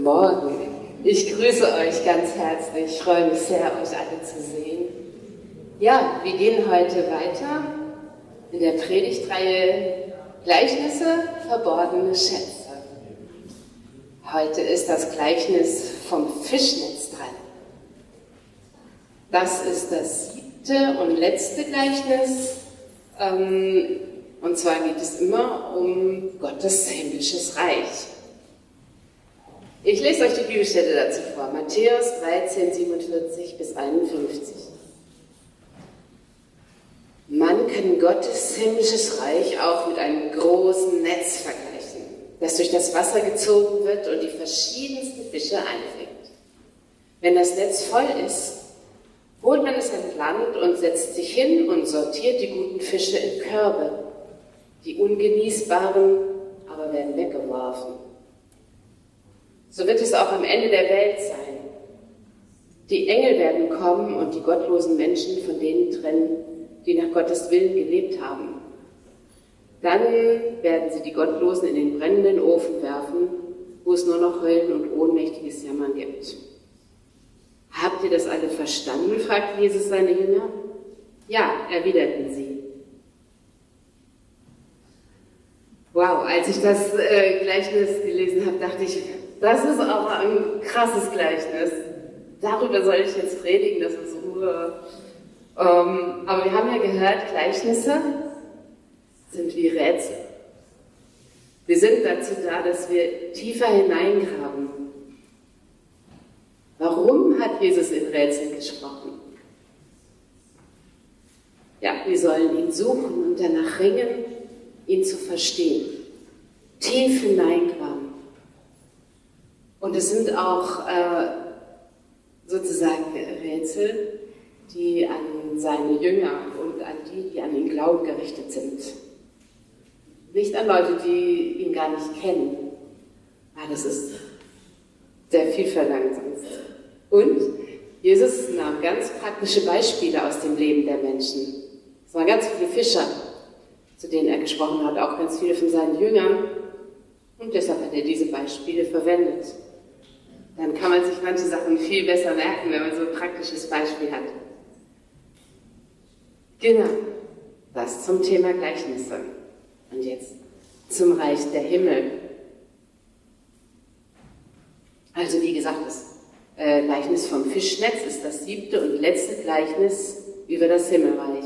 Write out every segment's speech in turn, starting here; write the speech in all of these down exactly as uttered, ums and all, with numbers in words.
Guten Morgen. Ich grüße euch ganz herzlich. Ich freue mich sehr, euch alle zu sehen. Ja, wir gehen heute weiter in der Predigtreihe Gleichnisse, verborgene Schätze. Heute ist das Gleichnis vom Fischnetz dran. Das ist das siebte und letzte Gleichnis. Und zwar geht es immer um Gottes himmlisches Reich. Ich lese euch die Bibelstelle dazu vor. Matthäus dreizehn, siebenundvierzig bis einundfünfzig. Man kann Gottes himmlisches Reich auch mit einem großen Netz vergleichen, das durch das Wasser gezogen wird und die verschiedensten Fische einfängt. Wenn das Netz voll ist, holt man es an Land und setzt sich hin und sortiert die guten Fische in Körbe. Die ungenießbaren aber werden weggeworfen. So wird es auch am Ende der Welt sein. Die Engel werden kommen und die gottlosen Menschen von denen trennen, die nach Gottes Willen gelebt haben. Dann werden sie die Gottlosen in den brennenden Ofen werfen, wo es nur noch Heulen und ohnmächtiges Jammern gibt. Habt ihr das alle verstanden? Fragte Jesus seine Jünger. Ja, erwiderten sie. Wow, als ich das äh, Gleichnis gelesen habe, dachte ich, das ist aber ein krasses Gleichnis. Darüber soll ich jetzt predigen, das ist Ruhe. Ähm, aber wir haben ja gehört, Gleichnisse sind wie Rätsel. Wir sind dazu da, dass wir tiefer hineingraben. Warum hat Jesus in Rätseln gesprochen? Ja, wir sollen ihn suchen und danach ringen, ihn zu verstehen. Tief hineingraben. Und es sind auch äh, sozusagen Rätsel, die an seine Jünger und an die, die an ihn glauben, gerichtet sind. Nicht an Leute, die ihn gar nicht kennen. Ah, das ist sehr viel verlangt sonst. Und Jesus nahm ganz praktische Beispiele aus dem Leben der Menschen. Es waren ganz viele Fischer, zu denen er gesprochen hat, auch ganz viele von seinen Jüngern. Und deshalb hat er diese Beispiele verwendet. Dann kann man sich manche Sachen viel besser merken, wenn man so ein praktisches Beispiel hat. Genau, das zum Thema Gleichnisse. Und jetzt zum Reich der Himmel. Also wie gesagt, das äh, Gleichnis vom Fischnetz ist das siebte und letzte Gleichnis über das Himmelreich.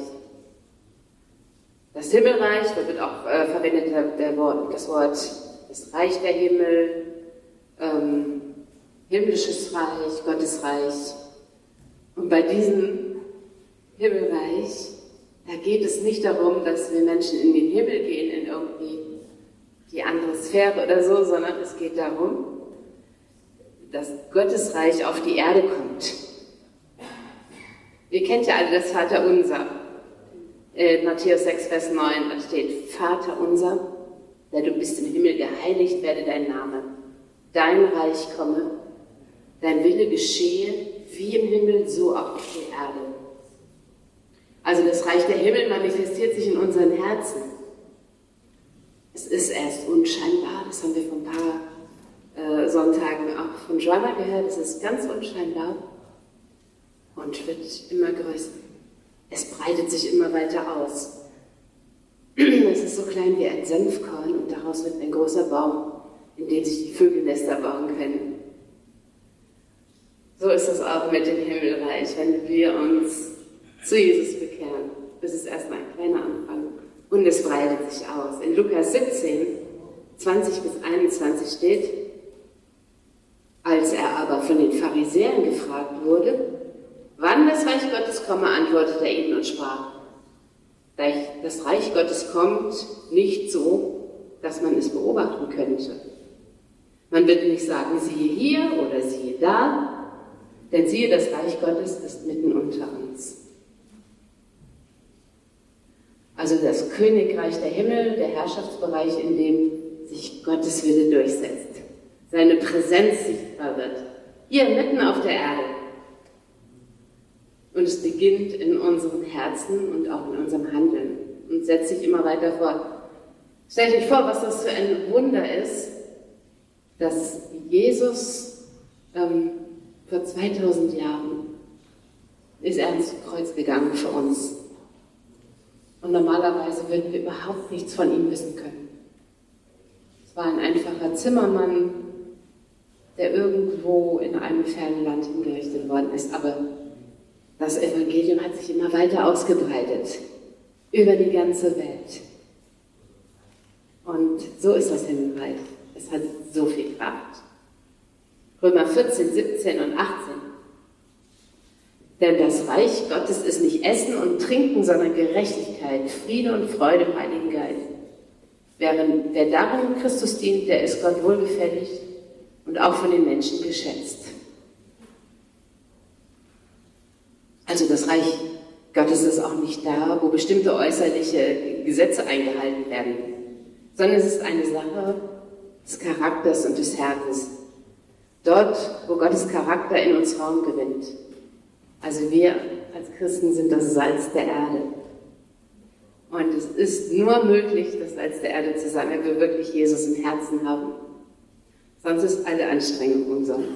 Das Himmelreich, da wird auch äh, verwendet der, der Wort, das Wort das Reich der Himmel, ähm, himmlisches Reich, Gottes Reich. Und bei diesem Himmelreich, da geht es nicht darum, dass wir Menschen in den Himmel gehen, in irgendwie die andere Sphäre oder so, sondern es geht darum, dass Gottes Reich auf die Erde kommt. Ihr kennt ja alle das Vaterunser. In Matthäus sechs, Vers neun, da steht, Vater unser, der du bist im Himmel, geheiligt werde dein Name. Dein Reich komme, dein Wille geschehe, wie im Himmel, so auch auf der Erde. Also das Reich der Himmel manifestiert sich in unseren Herzen. Es ist erst unscheinbar, das haben wir vor ein paar äh, Sonntagen auch von Joanna gehört, es ist ganz unscheinbar und wird immer größer. Es breitet sich immer weiter aus. Es ist so klein wie ein Senfkorn und daraus wird ein großer Baum, in dem sich die Vögel Nester bauen können. So ist es auch mit dem Himmelreich, wenn wir uns zu Jesus bekehren. Das ist erstmal ein kleiner Anfang und es breitet sich aus. In Lukas siebzehn, zwanzig bis einundzwanzig steht, als er aber von den Pharisäern gefragt wurde, wann das Reich Gottes komme, antwortete er ihnen und sprach, das Reich Gottes kommt nicht so, dass man es beobachten könnte. Man wird nicht sagen, siehe hier oder siehe da, denn siehe, das Reich Gottes ist mitten unter uns. Also das Königreich der Himmel, der Herrschaftsbereich, in dem sich Gottes Wille durchsetzt, seine Präsenz sichtbar wird, hier mitten auf der Erde. Und es beginnt in unseren Herzen und auch in unserem Handeln und setzt sich immer weiter fort. Stellt euch vor, was das für ein Wunder ist, dass Jesus Ähm, vor zweitausend Jahren ist er ans Kreuz gegangen für uns. Und normalerweise würden wir überhaupt nichts von ihm wissen können. Es war ein einfacher Zimmermann, der irgendwo in einem fernen Land hingerichtet worden ist. Aber das Evangelium hat sich immer weiter ausgebreitet, über die ganze Welt. Und so ist das Himmelreich. Es hat so viel Kraft. Römer vierzehn, siebzehn und achtzehn. Denn das Reich Gottes ist nicht Essen und Trinken, sondern Gerechtigkeit, Friede und Freude im Heiligen Geist. Während wer darin Christus dient, der ist Gott wohlgefällig und auch von den Menschen geschätzt. Also das Reich Gottes ist auch nicht da, wo bestimmte äußerliche Gesetze eingehalten werden, sondern es ist eine Sache des Charakters und des Herzens. Dort, wo Gottes Charakter in uns Raum gewinnt. Also wir als Christen sind das Salz der Erde. Und es ist nur möglich, das Salz der Erde zu sein, wenn wir wirklich Jesus im Herzen haben. Sonst ist alle Anstrengung umsonst.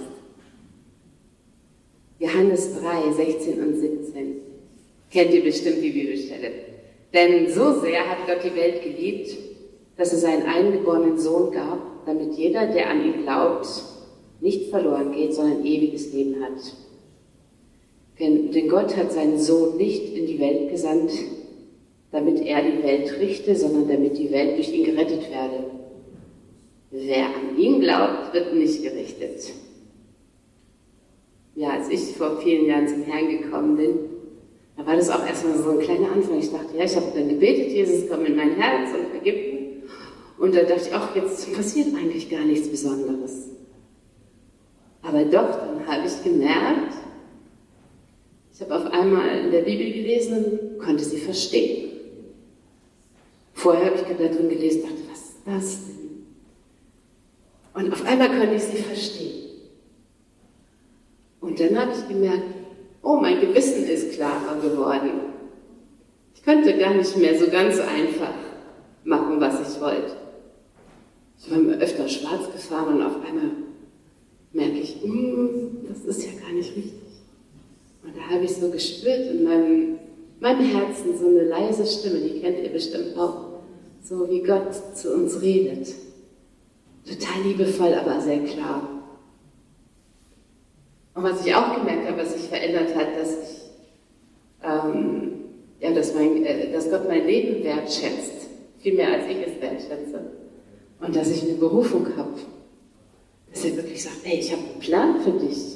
Johannes drei, sechzehn und siebzehn. Kennt ihr bestimmt die Bibelstelle. Denn so sehr hat Gott die Welt geliebt, dass er seinen eingeborenen Sohn gab, damit jeder, der an ihn glaubt, nicht verloren geht, sondern ewiges Leben hat. Denn Gott hat seinen Sohn nicht in die Welt gesandt, damit er die Welt richte, sondern damit die Welt durch ihn gerettet werde. Wer an ihn glaubt, wird nicht gerichtet. Ja, als ich vor vielen Jahren zum Herrn gekommen bin, da war das auch erstmal so ein kleiner Anfang. Ich dachte, ja, ich habe dann gebetet, Jesus, komm in mein Herz und vergib mir. Und da dachte ich, ach, jetzt passiert eigentlich gar nichts Besonderes. Aber doch, dann habe ich gemerkt, ich habe auf einmal in der Bibel gelesen und konnte sie verstehen. Vorher habe ich gerade da drin gelesen und dachte, was ist das denn? Und auf einmal konnte ich sie verstehen. Und dann habe ich gemerkt, oh, mein Gewissen ist klarer geworden. Ich konnte gar nicht mehr so ganz einfach machen, was ich wollte. Ich war mir öfter schwarz gefahren und auf einmal merke ich, das ist ja gar nicht richtig. Und da habe ich so gespürt in meinem, meinem Herzen so eine leise Stimme, die kennt ihr bestimmt auch, so wie Gott zu uns redet. Total liebevoll, aber sehr klar. Und was ich auch gemerkt habe, was sich verändert hat, dass ich, ähm, ja, dass, mein, äh, dass Gott mein Leben wertschätzt, viel mehr als ich es wertschätze. Und dass ich eine Berufung habe. Dass er wirklich sagt, hey, ich habe einen Plan für dich.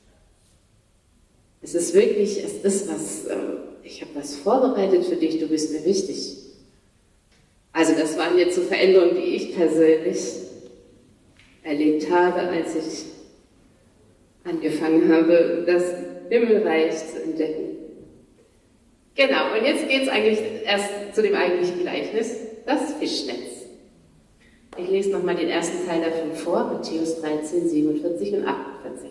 Es ist wirklich, es ist was, äh, ich habe was vorbereitet für dich, du bist mir wichtig. Also das waren jetzt so Veränderungen, die ich persönlich erlebt habe, als ich angefangen habe, das Himmelreich zu entdecken. Genau, und jetzt geht es eigentlich erst zu dem eigentlichen Gleichnis, das Fischnetz. Ich lese nochmal den ersten Teil davon vor, Matthäus dreizehn, siebenundvierzig und achtundvierzig.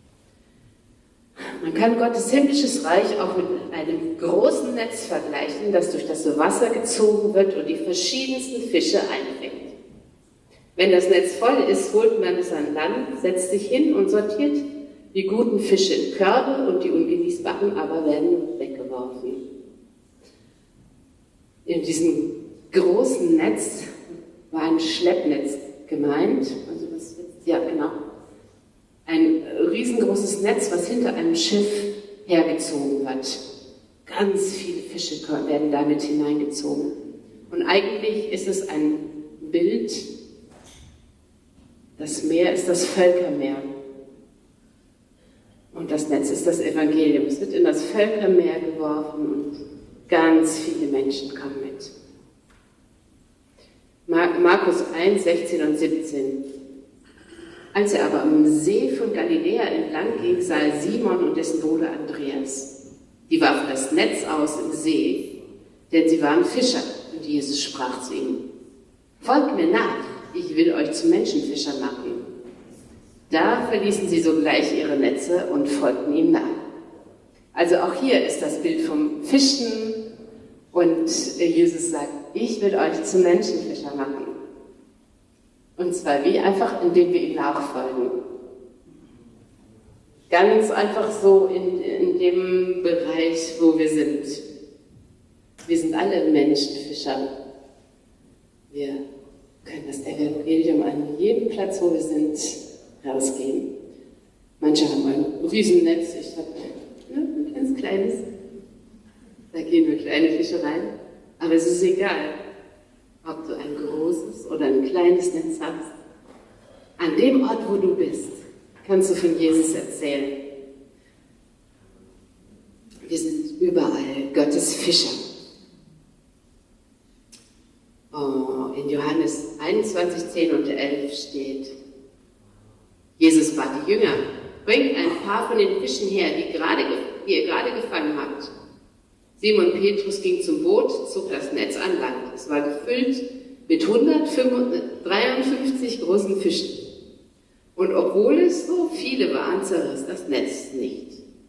Man kann Gottes himmlisches Reich auch mit einem großen Netz vergleichen, das durch das Wasser gezogen wird und die verschiedensten Fische einfängt. Wenn das Netz voll ist, holt man es an Land, setzt sich hin und sortiert die guten Fische in Körbe und die ungenießbaren aber werden weggeworfen. In diesem großen Netz war ein Schleppnetz gemeint, also das, ja genau, ein riesengroßes Netz, was hinter einem Schiff hergezogen wird. Ganz viele Fische werden damit hineingezogen. Und eigentlich ist es ein Bild, das Meer ist das Völkermeer. Und das Netz ist das Evangelium. Es wird in das Völkermeer geworfen und ganz viele Menschen kommen mit. Markus eins, sechzehn und siebzehn. Als er aber am See von Galiläa entlang ging, sah er Simon und dessen Bruder Andreas. Die warfen das Netz aus im See, denn sie waren Fischer. Und Jesus sprach zu ihnen: Folgt mir nach, ich will euch zu Menschenfischern machen. Da verließen sie sogleich ihre Netze und folgten ihm nach. Also auch hier ist das Bild vom Fischen und Jesus sagt, ich will euch zu Menschenfischern machen. Und zwar wie? Einfach, indem wir ihm nachfolgen. Ganz einfach so in, in dem Bereich, wo wir sind. Wir sind alle Menschenfischer. Wir können das Evangelium an jedem Platz, wo wir sind, rausgeben. Manche haben ein Riesennetz, ich habe ne, ein ganz kleines. Da gehen nur kleine Fische rein. Aber es ist egal, ob du ein großes oder ein kleines Netz hast. An dem Ort, wo du bist, kannst du von Jesus erzählen. Wir sind überall Gottes Fischer. Oh, in Johannes einundzwanzig, zehn und elf steht, Jesus bat die Jünger, bringt ein paar von den Fischen her, die, gerade, die ihr gerade gefangen habt. Simon Petrus ging zum Boot, zog das Netz an Land. Es war gefüllt mit hundertdreiundfünfzig großen Fischen. Und obwohl es so viele waren, zerriss das Netz nicht.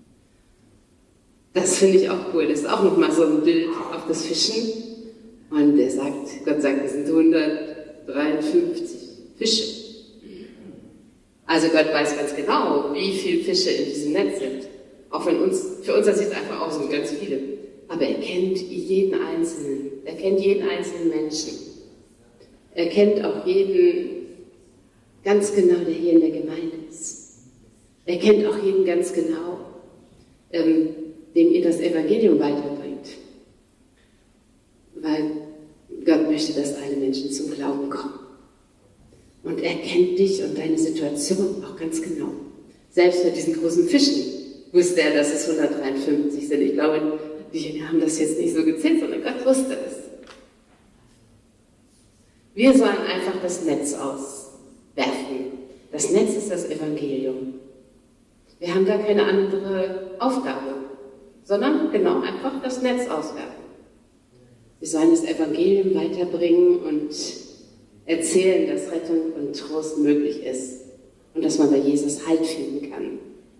Das finde ich auch cool. Das ist auch nochmal so ein Bild auf das Fischen. Und der sagt, Gott sagt, es sind hundertdreiundfünfzig Fische. Also Gott weiß ganz genau, wie viele Fische in diesem Netz sind. Auch wenn uns, für uns das sieht einfach aus, sind ganz viele. Aber er kennt jeden Einzelnen. Er kennt jeden einzelnen Menschen. Er kennt auch jeden ganz genau, der hier in der Gemeinde ist. Er kennt auch jeden ganz genau, ähm, dem ihr das Evangelium weiterbringt. Weil Gott möchte, dass alle Menschen zum Glauben kommen. Und er kennt dich und deine Situation auch ganz genau. Selbst mit diesen großen Fischen wusste er, dass es hundertdreiundfünfzig sind. Ich glaube, die Jünger haben das jetzt nicht so gezählt, sondern Gott wusste es. Wir sollen einfach das Netz auswerfen. Das Netz ist das Evangelium. Wir haben gar keine andere Aufgabe, sondern genau einfach das Netz auswerfen. Wir sollen das Evangelium weiterbringen und erzählen, dass Rettung und Trost möglich ist und dass man bei Jesus Halt finden kann.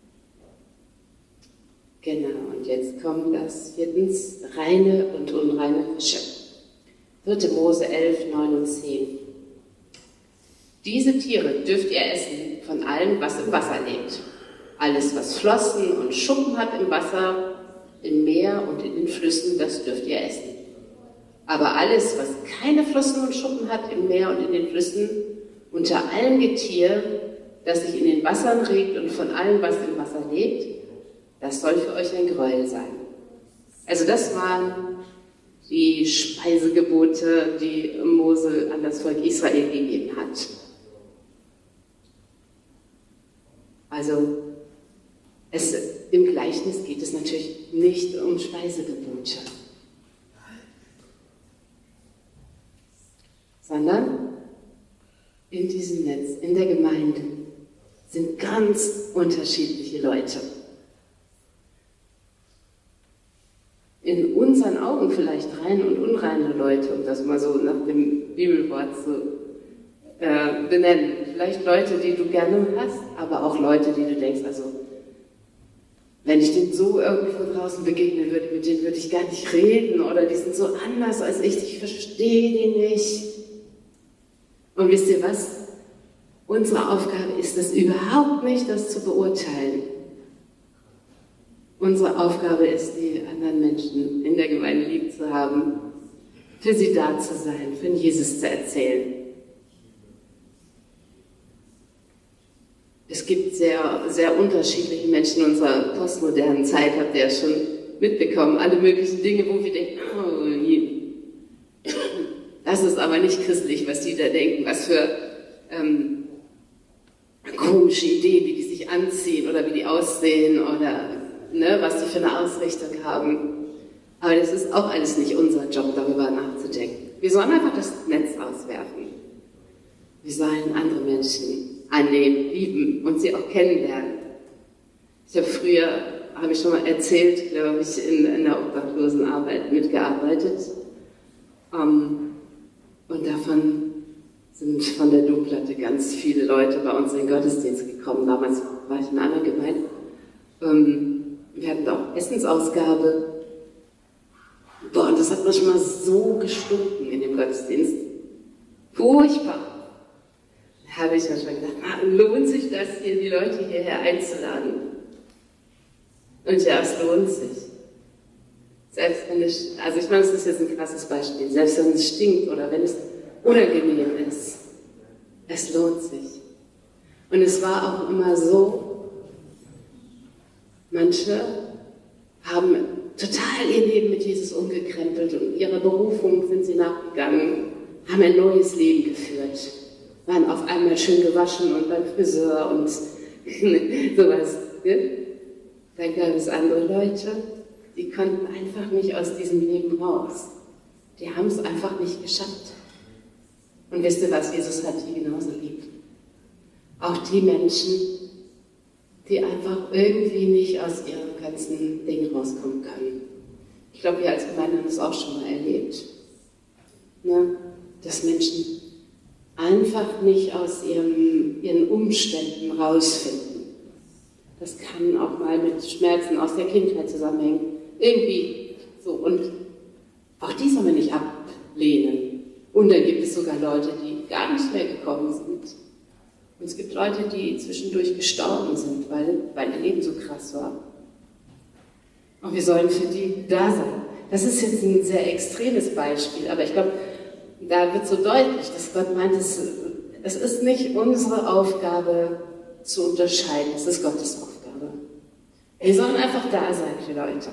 Genau, und jetzt kommt das viertens, reine und unreine Fische. dritte Mose elf, neun und zehn. Diese Tiere dürft ihr essen von allem, was im Wasser lebt. Alles, was Flossen und Schuppen hat im Wasser, im Meer und in den Flüssen, das dürft ihr essen. Aber alles, was keine Flossen und Schuppen hat im Meer und in den Flüssen, unter allem Getier, das sich in den Wassern regt und von allem, was im Wasser lebt, das soll für euch ein Gräuel sein. Also das waren die Speisegebote, die Mose an das Volk Israel gegeben hat. Also es, im Gleichnis geht es natürlich nicht um Speisegebote, sondern in diesem Netz, in der Gemeinde, sind ganz unterschiedliche Leute. In unseren Augen vielleicht reine und unreine Leute, um das mal so nach dem Bibelwort zu äh, benennen. Vielleicht Leute, die du gerne hast, aber auch Leute, die du denkst, also wenn ich denen so irgendwo draußen begegnen würde, mit denen würde ich gar nicht reden oder die sind so anders als ich, ich verstehe die nicht. Und wisst ihr was? Unsere Aufgabe ist es überhaupt nicht, das zu beurteilen. Unsere Aufgabe ist, die anderen Menschen in der Gemeinde lieb zu haben, für sie da zu sein, von Jesus zu erzählen. Es gibt sehr, sehr unterschiedliche Menschen in unserer postmodernen Zeit, habt ihr ja schon mitbekommen, alle möglichen Dinge, wo wir denken, oh, das ist aber nicht christlich, was die da denken, was für ähm, komische Ideen, wie die sich anziehen oder wie die aussehen oder ne, was die für eine Ausrichtung haben. Aber das ist auch alles nicht unser Job, darüber nachzudenken. Wir sollen einfach das Netz auswerfen. Wir sollen andere Menschen annehmen, lieben und sie auch kennenlernen. Ich habe früher, habe ich schon mal erzählt, glaube ich, in, in der Obdachlosenarbeit mitgearbeitet. Um, und davon sind von der Domplatte ganz viele Leute bei uns in den Gottesdienst gekommen. Damals war ich in einer anderen Gemeinde. Um, wir hatten auch Essensausgabe. Boah, und das hat manchmal so gestunken in dem Gottesdienst. Furchtbar. Da habe ich manchmal gedacht, ah, lohnt sich das hier, die Leute hierher einzuladen? Und ja, es lohnt sich. Selbst wenn es, also ich meine, das ist jetzt ein krasses Beispiel, selbst wenn es stinkt oder wenn es unangenehm ist, es lohnt sich. Und es war auch immer so, manche haben total ihr Leben mit Jesus umgekrempelt und ihrer Berufung sind sie nachgegangen, haben ein neues Leben geführt, waren auf einmal schön gewaschen und beim Friseur und sowas. Ne? Dann gab es andere Leute, die konnten einfach nicht aus diesem Leben raus. Die haben es einfach nicht geschafft. Und wisst ihr was, Jesus hat die genauso lieb. Auch die Menschen, die einfach irgendwie nicht aus ihrem ganzen Ding rauskommen können. Ich glaube, wir als Gemeinde haben das auch schon mal erlebt. Ne? Dass Menschen einfach nicht aus ihrem, ihren Umständen rausfinden. Das kann auch mal mit Schmerzen aus der Kindheit zusammenhängen. Irgendwie so. Und auch die soll man nicht ablehnen. Und dann gibt es sogar Leute, die gar nicht mehr gekommen sind. Und es gibt Leute, die zwischendurch gestorben sind, weil, weil ihr Leben so krass war. Und wir sollen für die da sein. Das ist jetzt ein sehr extremes Beispiel, aber ich glaube, da wird so deutlich, dass Gott meint, es, es ist nicht unsere Aufgabe zu unterscheiden, es ist Gottes Aufgabe. Wir sollen einfach da sein für Leute.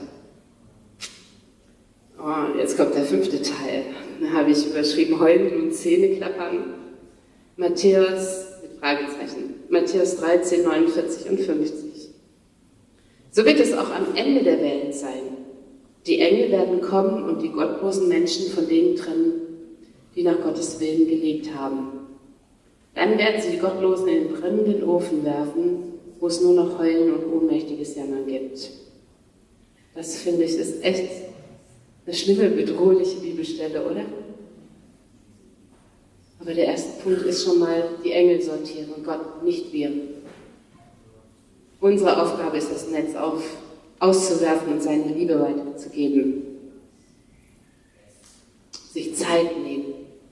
Oh, jetzt kommt der fünfte Teil. Da habe ich überschrieben, Heulen und Zähneklappern. Matthäus, mit Fragezeichen, Matthäus dreizehn, neunundvierzig und fünfzig. So wird es auch am Ende der Welt sein. Die Engel werden kommen und die gottlosen Menschen von denen trennen, die nach Gottes Willen gelebt haben. Dann werden sie die Gottlosen in den brennenden Ofen werfen, wo es nur noch Heulen und ohnmächtiges Jammern gibt. Das, finde ich, ist echt eine schlimme, bedrohliche Bibelstelle, oder? Aber der erste Punkt ist schon mal, die Engel sortieren und Gott, nicht wir. Unsere Aufgabe ist, das Netz auf, auszuwerfen und seine Liebe weiterzugeben. Sich Zeit nehmen.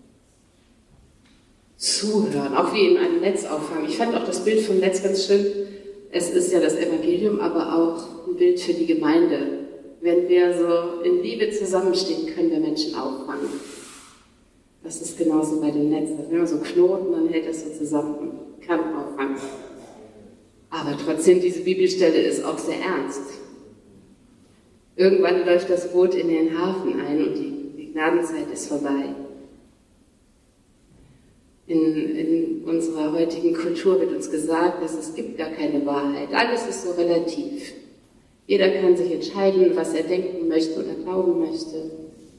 Zuhören, auch wie in einem Netz auffangen. Ich fand auch das Bild vom Netz ganz schön. Es ist ja das Evangelium, aber auch ein Bild für die Gemeinde. Wenn wir so in Liebe zusammenstehen, können wir Menschen auffangen. Das ist genauso bei dem Netz. Wenn man so knoten, dann hält das so zusammen und kann auffangen. Aber trotzdem, diese Bibelstelle ist auch sehr ernst. Irgendwann läuft das Boot in den Hafen ein und die, die Gnadenzeit ist vorbei. In, in unserer heutigen Kultur wird uns gesagt, dass es gibt gar keine Wahrheit. Alles ist so relativ. Jeder kann sich entscheiden, was er denken möchte oder glauben möchte.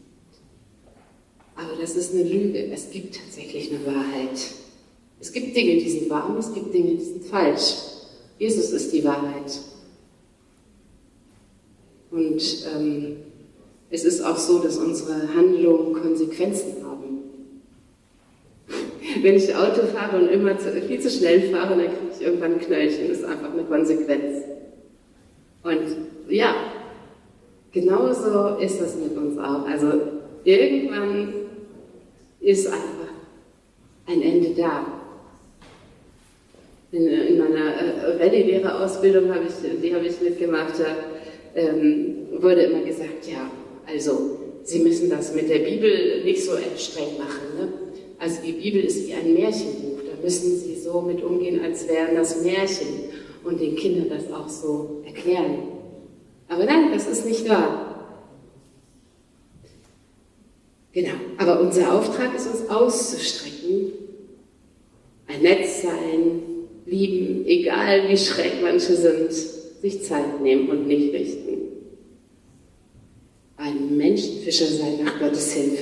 Aber das ist eine Lüge. Es gibt tatsächlich eine Wahrheit. Es gibt Dinge, die sind wahr und es gibt Dinge, die sind falsch. Jesus ist die Wahrheit. Und ähm, es ist auch so, dass unsere Handlungen Konsequenzen haben. Wenn ich Auto fahre und immer zu, viel zu schnell fahre, dann kriege ich irgendwann ein Knöllchen. Das ist einfach eine Konsequenz. Und ja, genauso ist das mit uns auch. Also irgendwann ist einfach ein Ende da. In, in meiner äh, Rallye-Lehrerausbildung, habe ich, die habe ich mitgemacht, da ähm, wurde immer gesagt, ja, also Sie müssen das mit der Bibel nicht so streng machen, ne? Also die Bibel ist wie ein Märchenbuch, da müssen Sie so mit umgehen, als wären das Märchen und den Kindern das auch so erklären. Aber nein, das ist nicht wahr. Genau, aber unser Auftrag ist, uns auszustrecken, ein Netz sein, lieben, egal wie schräg manche sind, sich Zeit nehmen und nicht richten. Ein Menschenfischer sein nach Gottes Hilfe.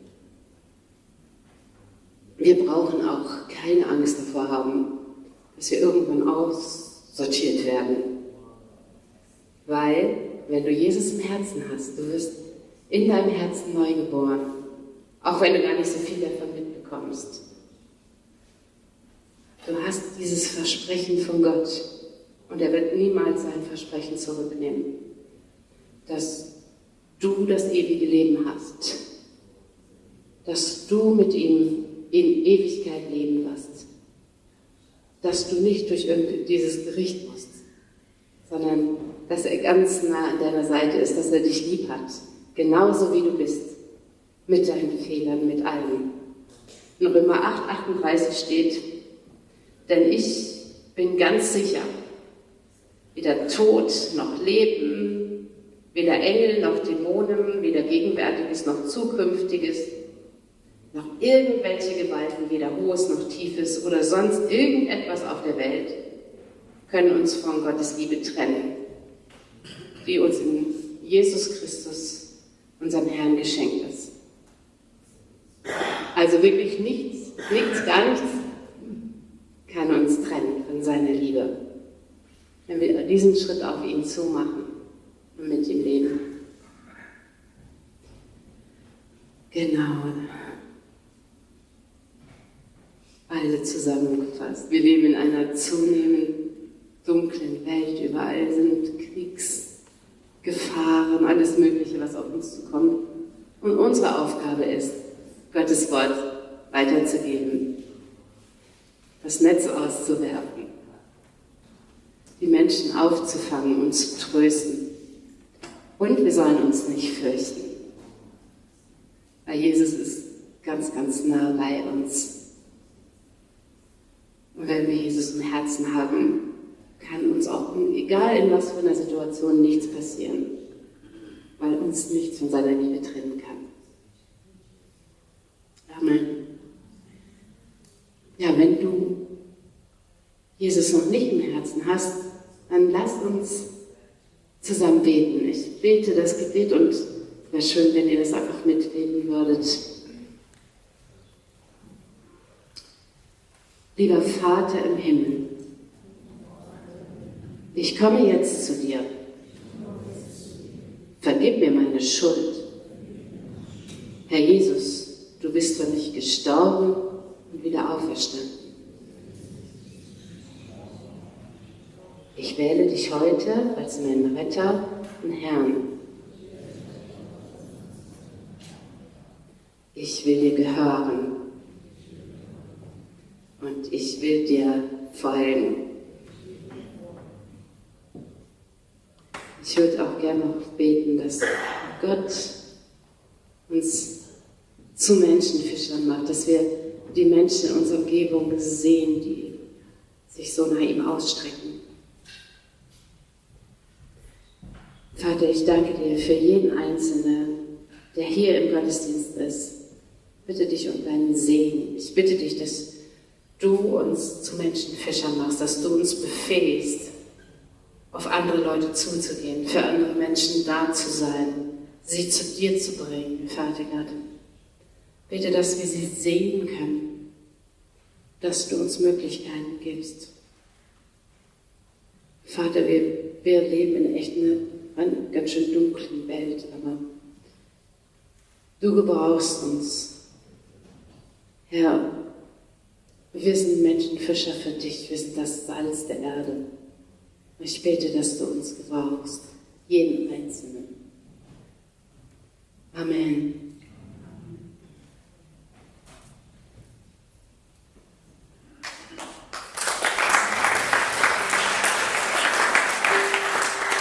Wir brauchen auch keine Angst davor haben, dass wir irgendwann aussortiert werden. Weil, wenn du Jesus im Herzen hast, du wirst in deinem Herzen neu geboren, auch wenn du gar nicht so viel davon mitbekommst. Du hast dieses Versprechen von Gott und er wird niemals sein Versprechen zurücknehmen, dass du das ewige Leben hast, dass du mit ihm in Ewigkeit leben wirst, dass du nicht durch dieses Gericht musst, sondern dass er ganz nah an deiner Seite ist, dass er dich lieb hat, genauso wie du bist, mit deinen Fehlern, mit allem. In Römer acht, achtunddreißig steht, denn ich bin ganz sicher, weder Tod noch Leben, weder Engel noch Dämonen, weder Gegenwärtiges noch Zukünftiges, noch irgendwelche Gewalten, weder Hohes noch Tiefes oder sonst irgendetwas auf der Welt, können uns von Gottes Liebe trennen, die uns in Jesus Christus, unserem Herrn, geschenkt ist. Also wirklich nichts, nichts, gar nichts kann uns trennen von seiner Liebe, wenn wir diesen Schritt auf ihn zumachen und mit ihm leben. Genau. Also zusammengefasst, wir leben in einer zunehmend dunklen Welt, überall sind Kriegsgefahren, alles Mögliche, was auf uns zukommt. Und unsere Aufgabe ist, Gottes Wort weiterzugeben, das Netz auszuwerfen, die Menschen aufzufangen und zu trösten. Und wir sollen uns nicht fürchten, weil Jesus ist ganz, ganz nah bei uns. Und wenn wir Jesus im Herzen haben, kann uns auch, egal in was für einer Situation, nichts passieren, weil uns nichts von seiner Liebe trennen kann. Amen. Ja, wenn du Jesus noch nicht im Herzen hast, dann lass uns zusammen beten. Ich bete das Gebet und es wäre schön, wenn ihr das einfach mitbeten würdet. Lieber Vater im Himmel, ich komme jetzt zu dir. Vergib mir meine Schuld. Herr Jesus, du bist für mich gestorben und wieder auferstanden. Ich wähle dich heute als meinen Retter und Herrn. Ich will dir gehören und ich will dir folgen. Ich würde auch gerne noch beten, dass Gott uns zu Menschenfischern macht, dass wir die Menschen in unserer Umgebung sehen, die sich so nach ihm ausstrecken. Vater, ich danke dir für jeden Einzelnen, der hier im Gottesdienst ist. Bitte dich um deinen Segen. Ich bitte dich, dass du uns zu Menschenfischern machst, dass du uns befähigst, auf andere Leute zuzugehen, für andere Menschen da zu sein, sie zu dir zu bringen, Vater Gott. Bitte, dass wir sie sehen können, dass du uns Möglichkeiten gibst. Vater, wir, wir leben in echt einer, einer ganz schön dunklen Welt, aber du gebrauchst uns. Herr, wir sind Menschenfischer für dich, wir sind das Salz der Erde. Ich bete, dass du uns gebrauchst, jeden Einzelnen. Amen.